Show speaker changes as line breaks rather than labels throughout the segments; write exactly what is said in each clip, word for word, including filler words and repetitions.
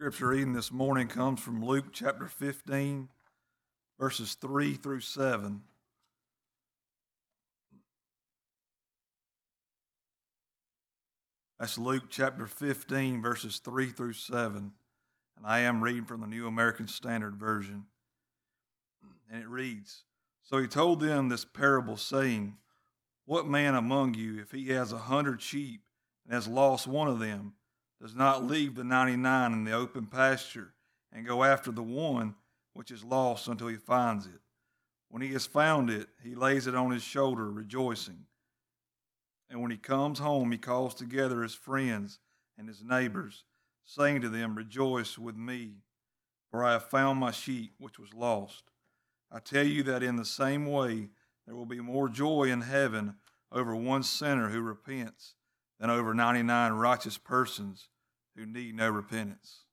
Scripture reading this morning comes from Luke chapter fifteen, verses three through seven. That's Luke chapter fifteen, verses three through seven. And I am reading from the New American Standard Version. And it reads, "So he told them this parable, saying, What man among you, if he has a hundred sheep and has lost one of them, does not leave the ninety-nine in the open pasture and go after the one which is lost until he finds it? When he has found it, he lays it on his shoulder, rejoicing. And when he comes home, he calls together his friends and his neighbors, saying to them, Rejoice with me, for I have found my sheep which was lost. I tell you that in the same way there will be more joy in heaven over one sinner who repents than over ninety-nine righteous persons who need no repentance."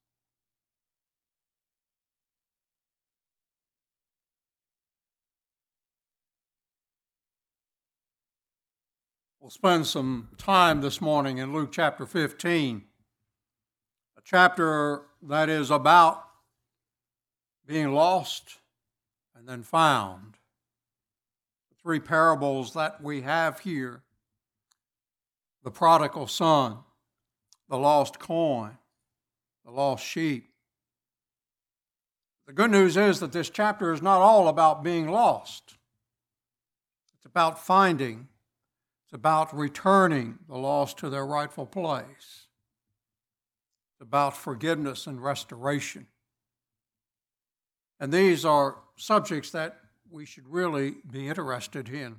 We'll spend some time this morning in Luke chapter fifteen, a chapter that is about being lost and then found. The three parables that we have here: the prodigal son, the lost coin, the lost sheep. The good news is that this chapter is not all about being lost. It's about finding. It's about returning the lost to their rightful place. It's about forgiveness and restoration. And these are subjects that we should really be interested in.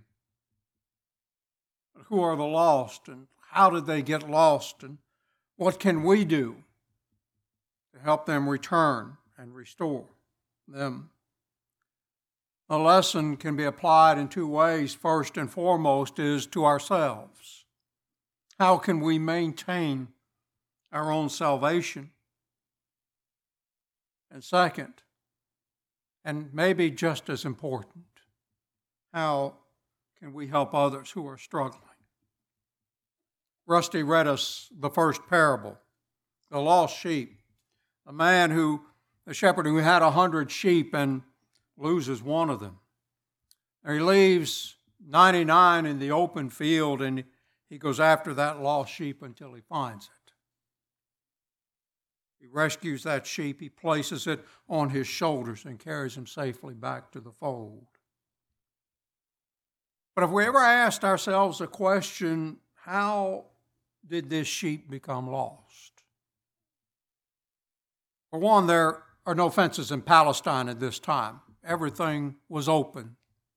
Who are the lost, and how did they get lost, and what can we do to help them return and restore them? The lesson can be applied in two ways. First and foremost is to ourselves. How can we maintain our own salvation? And second, and maybe just as important, how can we help others who are struggling? Rusty read us the first parable, the lost sheep. A man who, a shepherd who had a hundred sheep and loses one of them. And he leaves ninety-nine in the open field, and he goes after that lost sheep until he finds it. He rescues that sheep, he places it on his shoulders and carries him safely back to the fold. But if we ever asked ourselves the question, how did this sheep become lost? For one, there are no fences in Palestine at this time. Everything was open.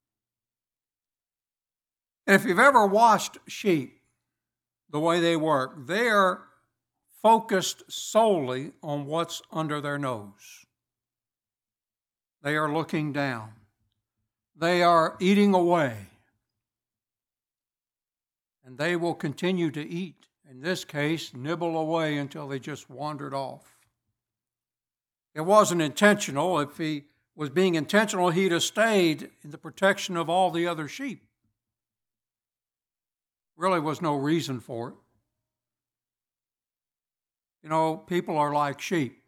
And if you've ever watched sheep, the way they work, they are focused solely on what's under their nose. They are looking down. They are eating away. And they will continue to eat. In this case, nibble away until they just wandered off. It wasn't intentional. If he was being intentional, he'd have stayed in the protection of all the other sheep. Really was no reason for it. You know, people are like sheep.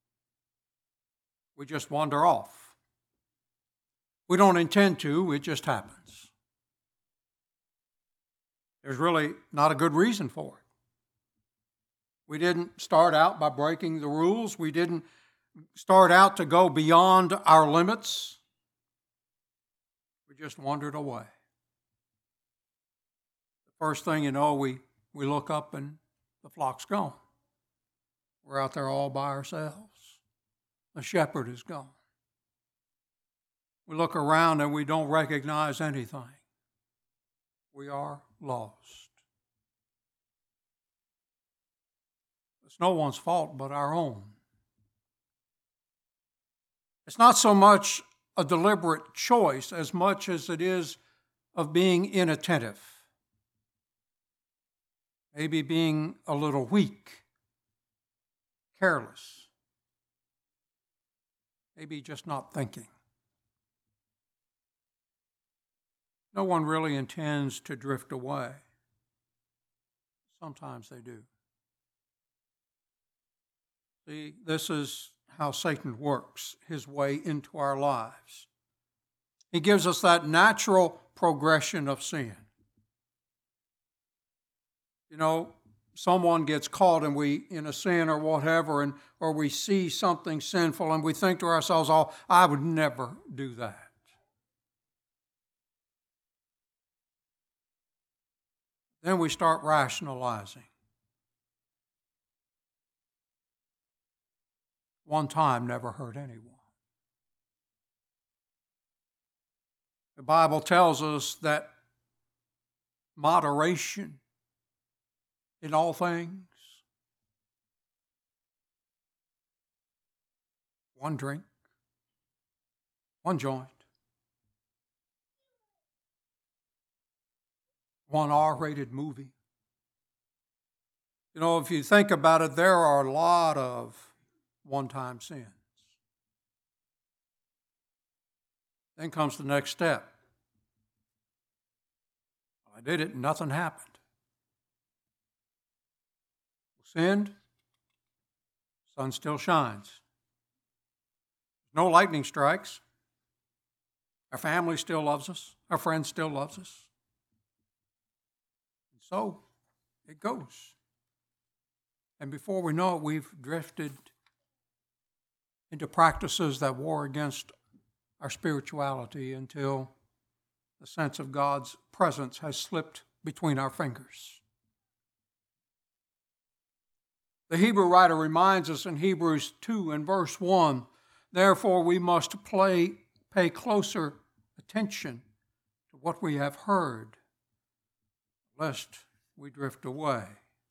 We just wander off. We don't intend to, it just happens. There's really not a good reason for it. We didn't start out by breaking the rules. We didn't start out to go beyond our limits. We just wandered away. The first thing you know, we, we look up and the flock's gone. We're out there all by ourselves. The shepherd is gone. We look around and we don't recognize anything. We are lost. It's no one's fault but our own. It's not so much a deliberate choice as much as it is of being inattentive. Maybe being a little weak, careless. Maybe just not thinking. No one really intends to drift away. Sometimes they do. See, this is how Satan works his way into our lives. He gives us that natural progression of sin. You know, someone gets caught and we in a sin or whatever, and or we see something sinful and we think to ourselves, oh, I would never do that. Then we start rationalizing. One time never hurt anyone. The Bible tells us that moderation in all things, one drink, one joint, one R-rated movie. You know, if you think about it, there are a lot of one-time sins. Then comes the next step. I did it and nothing happened. Sinned, sun still shines. No lightning strikes. Our family still loves us. Our friends still loves us. And so it goes. And before we know it, we've drifted into practices that war against our spirituality until the sense of God's presence has slipped between our fingers. The Hebrew writer reminds us in Hebrews two and verse one, therefore we must play, pay closer attention to what we have heard, lest we drift away.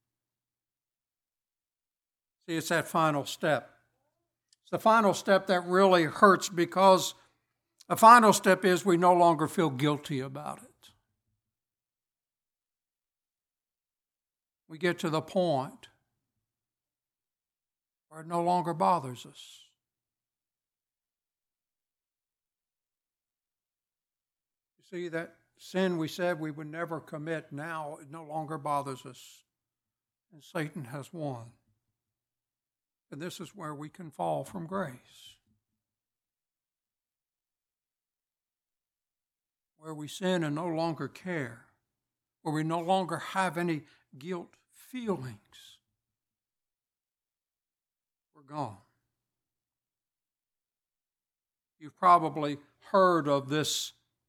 See, it's that final step. It's the final step that really hurts, because the final step is we no longer feel guilty about it. We get to the point where it no longer bothers us. You see, that sin we said we would never commit, now it no longer bothers us, and Satan has won. And this is where we can fall from grace. Where we sin and no longer care. Where we no longer have any guilt feelings. We're gone. You've probably heard of this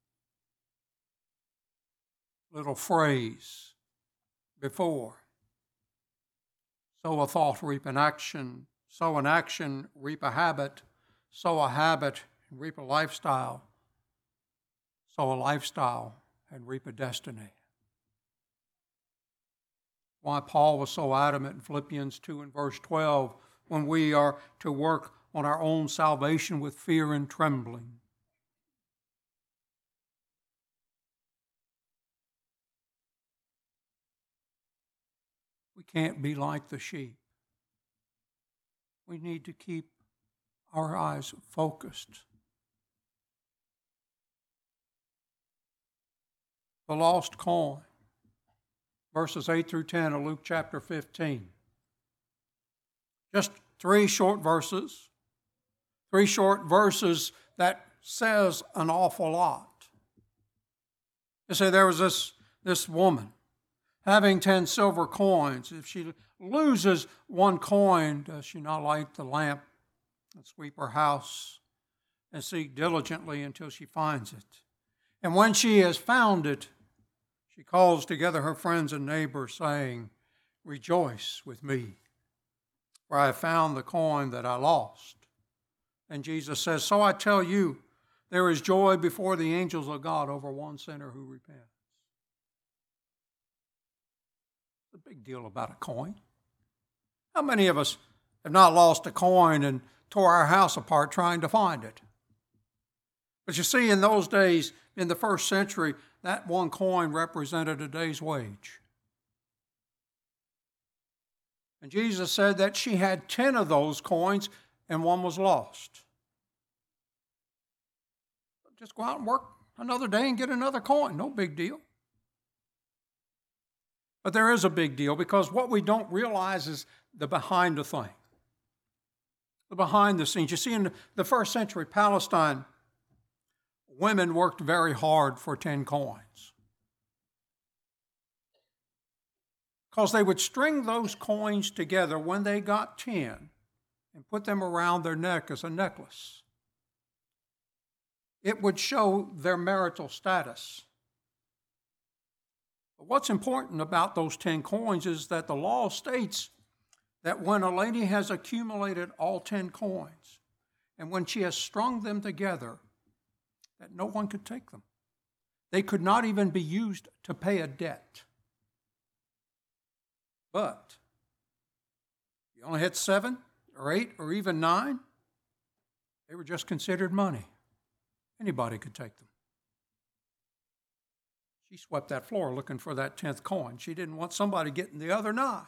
little phrase before. Sow a thought, reap an action. Sow an action, reap a habit. Sow a habit, and reap a lifestyle. Sow a lifestyle, and reap a destiny. Why Paul was so adamant in Philippians two and verse twelve, when we are to work on our own salvation with fear and trembling. We can't be like the sheep. We need to keep our eyes focused. The lost coin, verses eight through ten of Luke chapter fifteen. Just three short verses, three short verses that says an awful lot. You see, there was this, this woman having ten silver coins. If she loses one coin, does she not light the lamp and sweep her house and seek diligently until she finds it? And when she has found it, she calls together her friends and neighbors, saying, rejoice with me, for I have found the coin that I lost. And Jesus says, so I tell you, there is joy before the angels of God over one sinner who repents. It's a big deal about a coin. How many of us have not lost a coin and tore our house apart trying to find it? But you see, in those days, in the first century, that one coin represented a day's wage. And Jesus said that she had ten of those coins and one was lost. Just go out and work another day and get another coin. No big deal. But there is a big deal, because what we don't realize is the behind the thing. the behind the scenes. You see, in the first century Palestine, women worked very hard for ten coins, because they would string those coins together when they got ten and put them around their neck as a necklace. It would show their marital status. But what's important about those ten coins is that the law states that when a lady has accumulated all ten coins, and when she has strung them together, that no one could take them. They could not even be used to pay a debt. But if you only had seven or eight or even nine, they were just considered money. Anybody could take them. She swept that floor looking for that tenth coin. She didn't want somebody getting the other nine.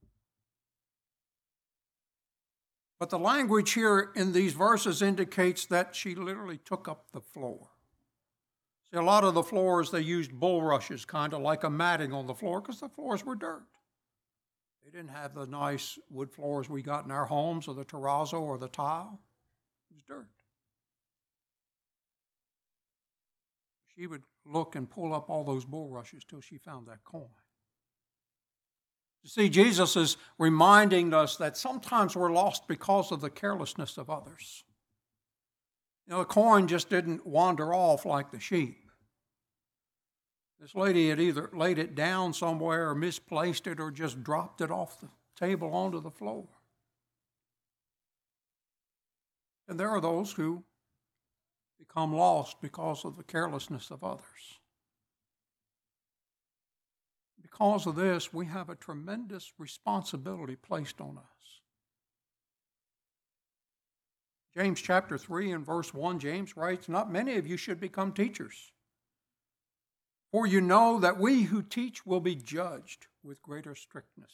But the language here in these verses indicates that she literally took up the floor. See, a lot of the floors, they used bulrushes, kind of like a matting on the floor, because the floors were dirt. They didn't have the nice wood floors we got in our homes, or the terrazzo, or the tile. It was dirt. She would look and pull up all those bulrushes till she found that coin. You see, Jesus is reminding us that sometimes we're lost because of the carelessness of others. You know, the coin just didn't wander off like the sheep. This lady had either laid it down somewhere or misplaced it or just dropped it off the table onto the floor. And there are those who become lost because of the carelessness of others. Because of this, we have a tremendous responsibility placed on us. James chapter three and verse one, James writes, "Not many of you should become teachers, for you know that we who teach will be judged with greater strictness."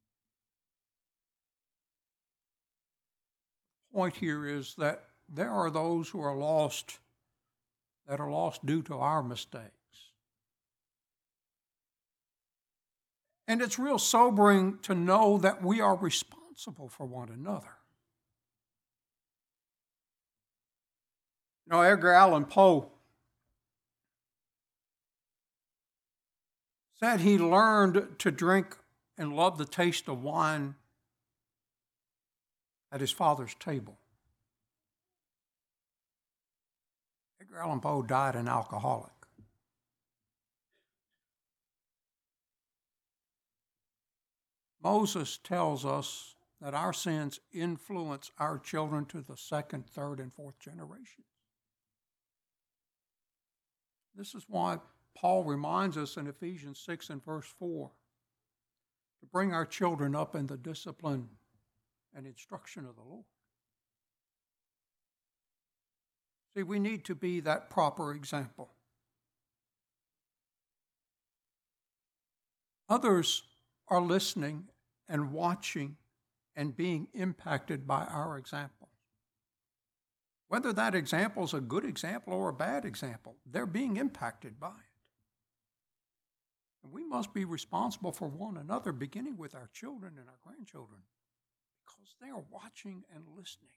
The point here is that there are those who are lost, that are lost due to our mistakes. And it's real sobering to know that we are responsible for one another. You know, Edgar Allan Poe said he learned to drink and love the taste of wine at his father's table. Edgar Allan Poe died an alcoholic. Moses tells us that our sins influence our children to the second, third, and fourth generations. This is why Paul reminds us in Ephesians six and verse four to bring our children up in the discipline and instruction of the Lord. See, we need to be that proper example. Others are listening and watching and being impacted by our example. Whether that example is a good example or a bad example, they're being impacted by it. And we must be responsible for one another, beginning with our children and our grandchildren, because they are watching and listening.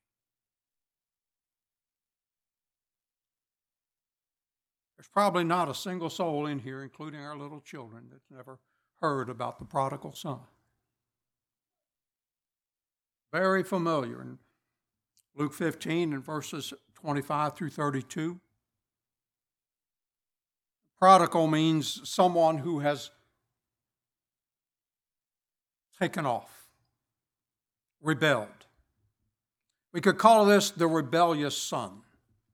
There's probably not a single soul in here, including our little children, that's never heard about the prodigal son. Very familiar in Luke fifteen and verses twenty-five through thirty-two. Prodigal means someone who has taken off, rebelled. We could call this the rebellious son.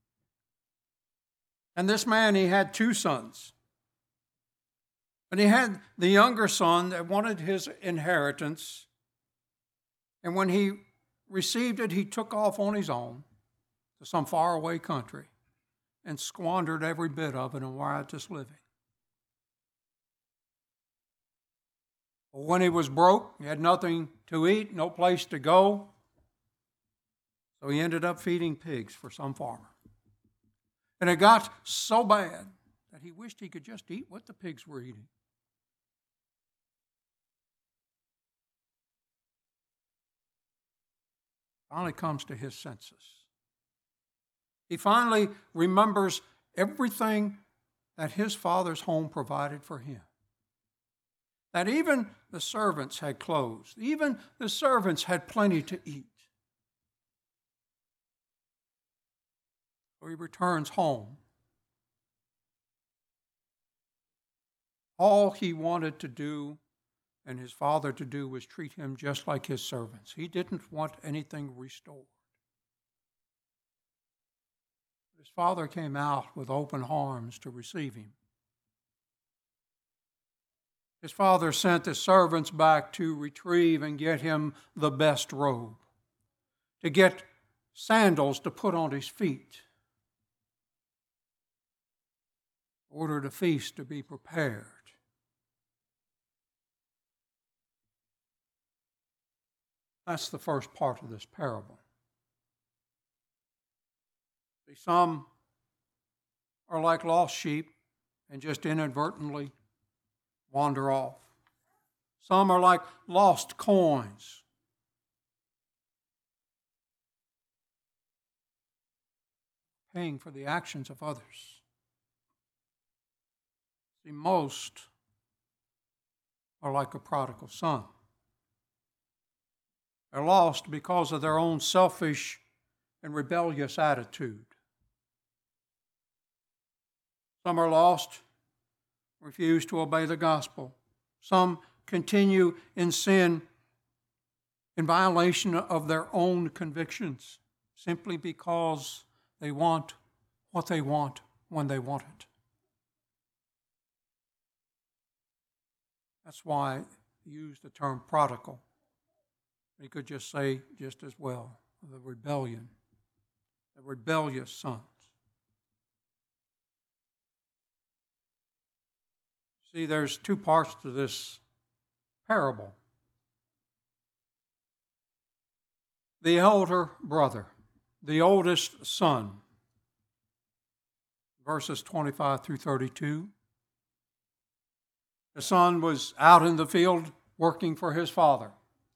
And this man, he had two sons. And he had the younger son that wanted his inheritance. And when he received it, he took off on his own to some faraway country and squandered every bit of it in riotous living. When he was broke, he had nothing to eat, no place to go. So he ended up feeding pigs for some farmer. And it got so bad that he wished he could just eat what the pigs were eating. finally comes to his senses. He finally remembers everything that his father's home provided for him. That even the servants had clothes, even the servants had plenty to eat. So he returns home. All he wanted to do and his father to do was treat him just like his servants. He didn't want anything restored. His father came out with open arms to receive him. His father sent the servants back to retrieve and get him the best robe, to get sandals to put on his feet, ordered a feast to be prepared. That's the first part of this parable. See, some are like lost sheep and just inadvertently wander off. Some are like lost coins. Paying for the actions of others. See, most are like a prodigal son. They're lost because of their own selfish and rebellious attitude. Some are lost, refuse to obey the gospel. Some continue in sin in violation of their own convictions simply because they want what they want when they want it. That's why I use the term prodigal. He could just say just as well, the rebellion, the rebellious sons. See, there's two parts to this parable. The elder brother, the oldest son, verses twenty-five through thirty-two. The son was out in the field working for his father.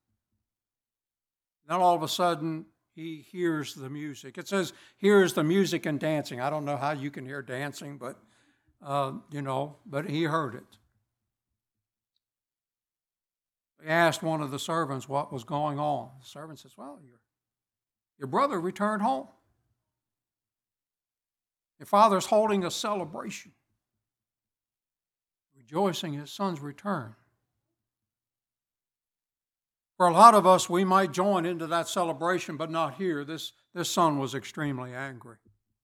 Then all of a sudden, he hears the music. It says, hears the music and dancing. I don't know how you can hear dancing, but, uh, you know, but he heard it. He asked one of the servants what was going on. The servant says, well, your, your brother returned home. Your father's holding a celebration, rejoicing his son's return. For a lot of us, we might join into that celebration, but not here. This, this son was extremely angry.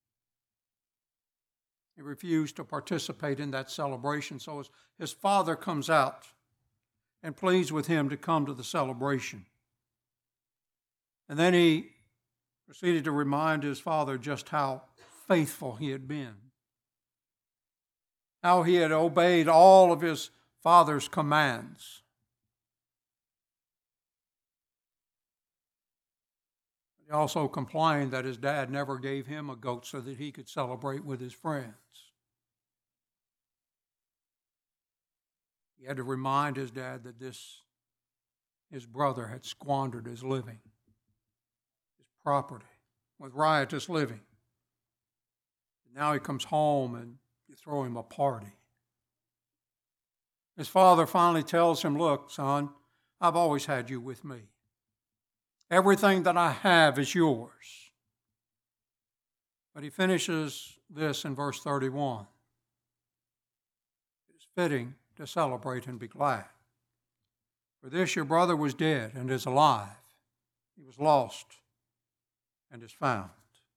He refused to participate in that celebration, so his, his father comes out and pleads with him to come to the celebration. And then he proceeded to remind his father just how faithful he had been, how he had obeyed all of his father's commands. He also complained that his dad never gave him a goat so that he could celebrate with his friends. He had to remind his dad that this, his brother had squandered his living, his property, with riotous living. And now he comes home and you throw him a party. His father finally tells him, look, son, I've always had you with me. Everything that I have is yours. But he finishes this in verse thirty-one. It is fitting to celebrate and be glad. For this your brother was dead and is alive. He was lost and is found.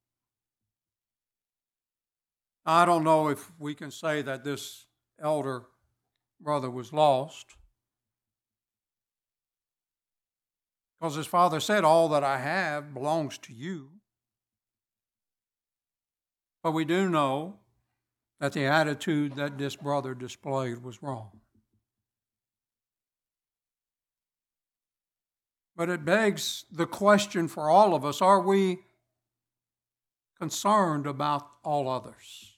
I don't know if we can say that this elder brother was lost, because his father said, all that I have belongs to you. But we do know that the attitude that this brother displayed was wrong. But it begs the question for all of us, are we concerned about all others,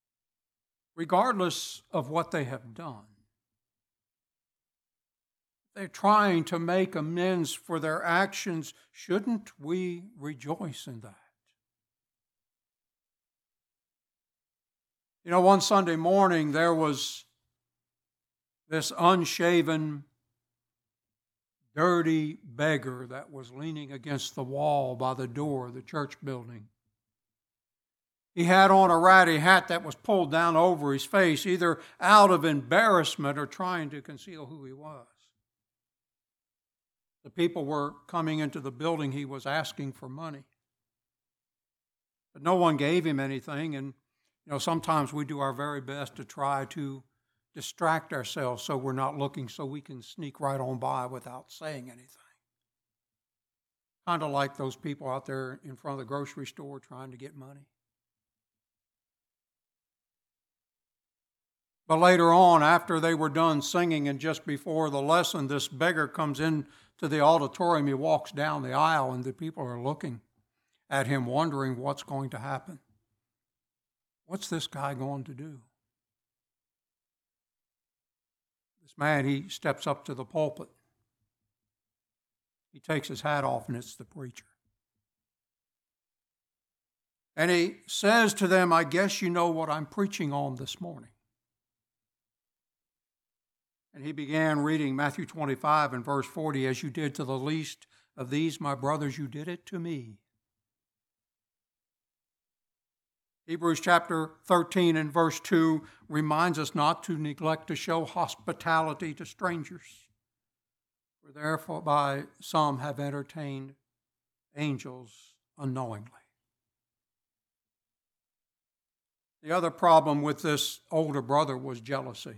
regardless of what they have done? they're trying to make amends for their actions. Shouldn't we rejoice in that? You know, one Sunday morning there was this unshaven, dirty beggar that was leaning against the wall by the door of the church building. He had on a ratty hat that was pulled down over his face, either out of embarrassment or trying to conceal who he was. The people were coming into the building. He was asking for money. But no one gave him anything, and you know, sometimes we do our very best to try to distract ourselves so we're not looking, so we can sneak right on by without saying anything. Kind of like those people out there in front of the grocery store trying to get money. But later on, after they were done singing and just before the lesson, this beggar comes in to the auditorium. He walks down the aisle, and the people are looking at him, wondering what's going to happen. What's this guy going to do? This man, he steps up to the pulpit. He takes his hat off, and it's the preacher. And he says to them, I guess you know what I'm preaching on this morning. And he began reading Matthew twenty-five and verse forty, as you did to the least of these, my brothers, you did it to me. Hebrews chapter thirteen and verse two reminds us not to neglect to show hospitality to strangers, for therefore by some have entertained angels unknowingly. The other problem with this older brother was jealousy.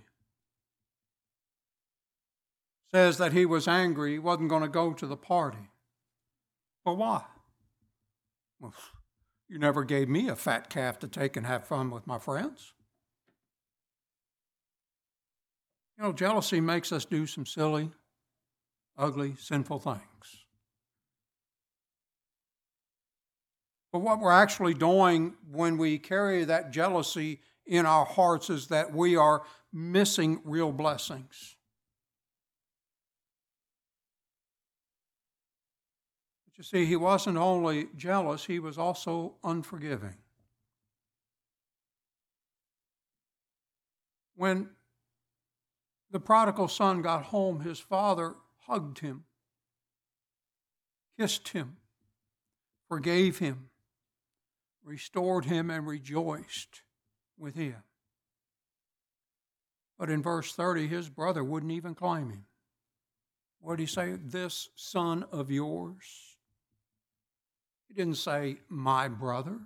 Says that he was angry, he wasn't going to go to the party. Well, why? Well, you never gave me a fat calf to take and have fun with my friends. You know, jealousy makes us do some silly, ugly, sinful things. But what we're actually doing when we carry that jealousy in our hearts is that we are missing real blessings. But you see, he wasn't only jealous, he was also unforgiving. When the prodigal son got home, his father hugged him, kissed him, forgave him, restored him, and rejoiced with him. But in verse thirty, his brother wouldn't even claim him. What did he say? This son of yours. He didn't say, my brother.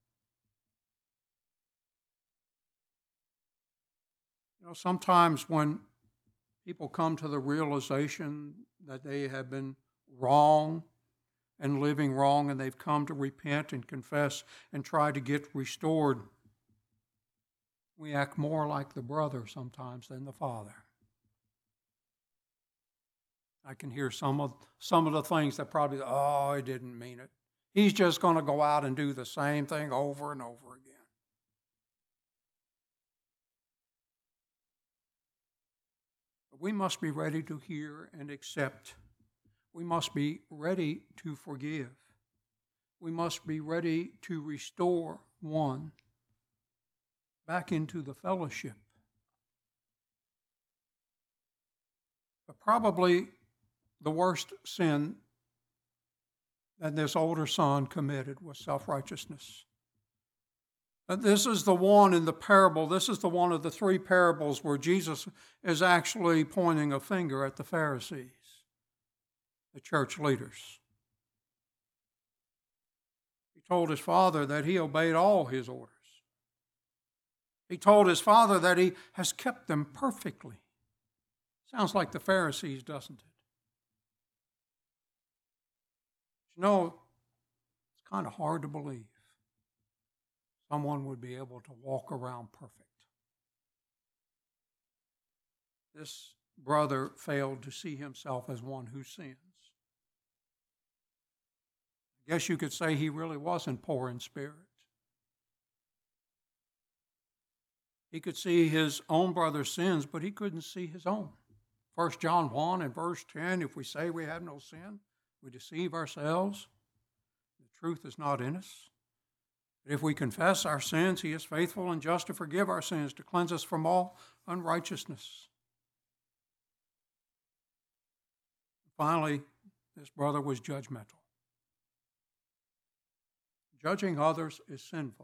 You know, sometimes when people come to the realization that they have been wrong and living wrong, and they've come to repent and confess and try to get restored, we act more like the brother sometimes than the father. I can hear some of some of the things that probably, oh, he didn't mean it. He's just going to go out and do the same thing over and over again. But we must be ready to hear and accept. We must be ready to forgive. We must be ready to restore one back into the fellowship. But probably the worst sin that this older son committed was self-righteousness. And this is the one in the parable, this is the one of the three parables where Jesus is actually pointing a finger at the Pharisees, the church leaders. He told his father that he obeyed all his orders. He told his father that he has kept them perfectly. Sounds like the Pharisees, doesn't it? You know, it's kind of hard to believe someone would be able to walk around perfect. This brother failed to see himself as one who sins. I guess you could say he really wasn't poor in spirit. He could see his own brother's sins, but he couldn't see his own. First John one and verse ten, if we say we have no sin, we deceive ourselves. The truth is not in us. But if we confess our sins, he is faithful and just to forgive our sins, to cleanse us from all unrighteousness. Finally, this brother was judgmental. Judging others is sinful.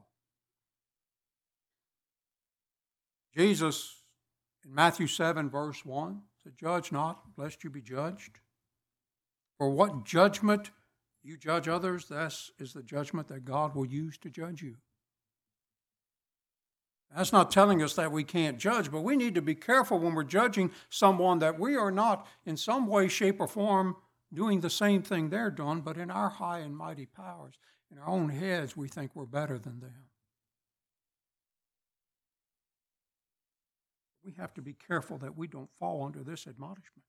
Jesus, in Matthew seven, verse one, said, "Judge not, lest you be judged. For what judgment you judge others, this is the judgment that God will use to judge you." That's not telling us that we can't judge, but we need to be careful when we're judging someone that we are not in some way, shape, or form doing the same thing they're doing, but in our high and mighty powers, in our own heads, we think we're better than them. We have to be careful that we don't fall under this admonishment.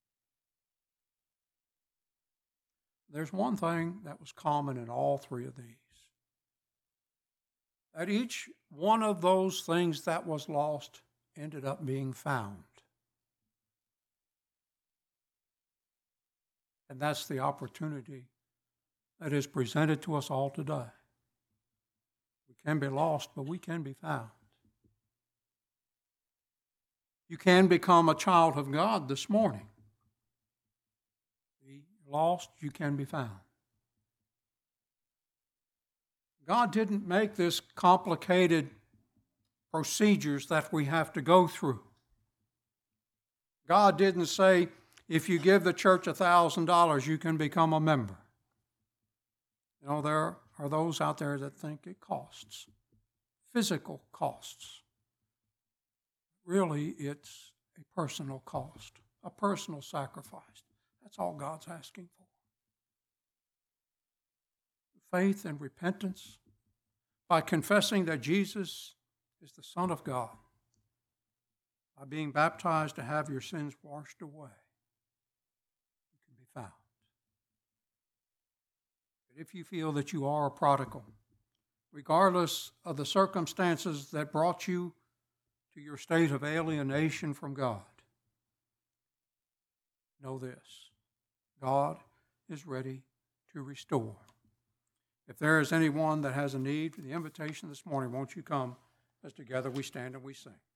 There's one thing that was common in all three of these. That each one of those things that was lost ended up being found. And that's the opportunity that is presented to us all today. We can be lost, but we can be found. You can become a child of God this morning. Be lost, you can be found. God didn't make this complicated procedures that we have to go through. God didn't say, if you give the church a thousand dollars, you can become a member. You know, there are those out there that think it costs, physical costs. Really, it's a personal cost, a personal sacrifice. That's all God's asking for. Faith and repentance, by confessing that Jesus is the Son of God, by being baptized to have your sins washed away, you can be found. But if you feel that you are a prodigal, regardless of the circumstances that brought you to your state of alienation from God, know this: God is ready to restore. If there is anyone that has a need for the invitation this morning, won't you come as together we stand and we sing.